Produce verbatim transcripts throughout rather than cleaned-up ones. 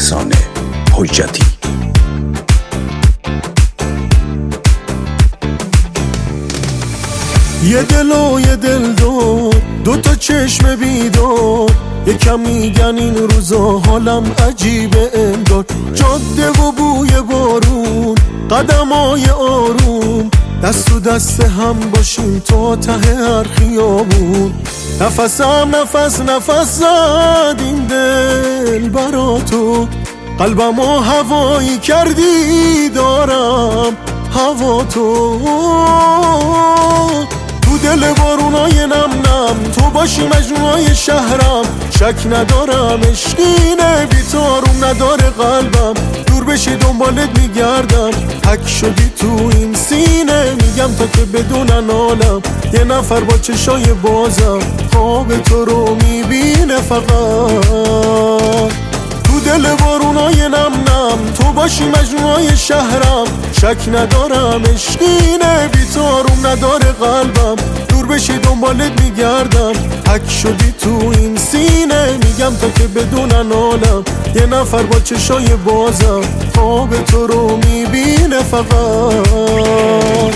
احسان حجتی. یه دل و یه دل دو دو تا چشم بیدار، یکم میگن این روزا حالم عجیبه انگار. جاده و بوی بارون، قدمای آروم، دست تو دست هم باشیم تا ته هر خیابون. نفسم نفس نفس زد این دل برا تو، قلبمو هوایی کردی دارم هوا تو. تو دل بارونای نم نم تو باشی مجنونای شهرم، شک ندارم عشقینه بی تو آروم نداره قلبم. دور بشی دنبالت میگردم، حک شدی تو این سینه، میگم تا که بدونن عالم یه نفر با چشای بازم خواب تو رو میبینه فقط. تو دل بارونای نم نم تو باشی مجنونای شهرم، شک ندارم عشقینه بی تو آروم نداره قلبم. دور بشی دنبالت میگردم، حک شدی تو این سینه، میگم تا که بدونن عالم یه نفر با چشای بازم خواب تو رو میبینه فقط.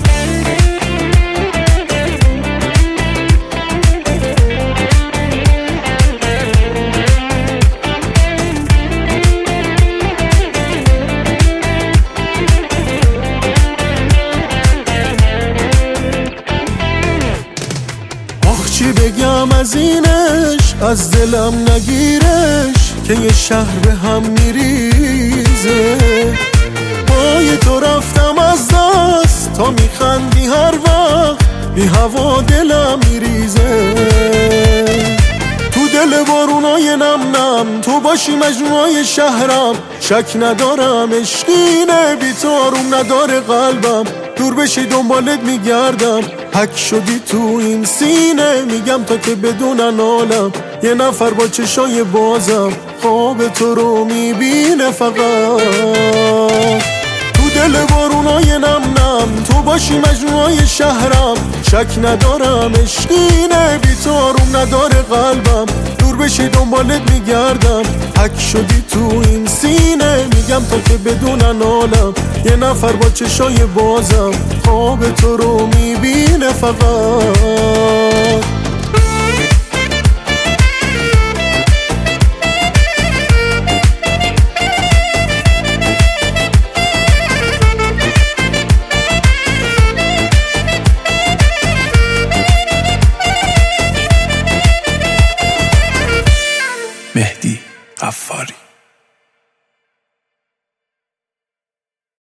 چی بگم از اینش، از دلم نگیرش که یه شهر به هم میریزه. پای تو رفتم از دست تا میخندی هر وقت، بی هوا دلم میریزه. تو دل بارونای نم نم تو باشی مجنونای شهرم، شک ندارم عشقینه بی تو آروم نداره قلبم. دور بشی دنبالت میگردم، حک شدی تو این سینه، میگم تا که بدونن عالم یه نفر با چشای بازم خواب تو رو میبینه فقط. تو دل بارونای نم نم تو باشی مجنونای شهرم، شک ندارم عشقینه بی تو آروم نداره قلبم. دور بشی دنبالت میگردم، حک شدی تو این سینه، میگم تا که بدونن عالم یه نفر با چشای بازم خواب تو رو میبینه فقط. مهدی غفاری.